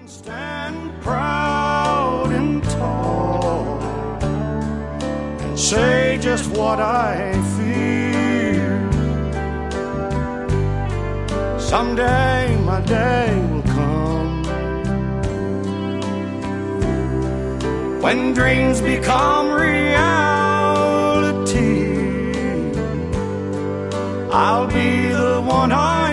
Stand proud and tall and say just what I feel. Someday my day will come when dreams become reality. I'll be the one I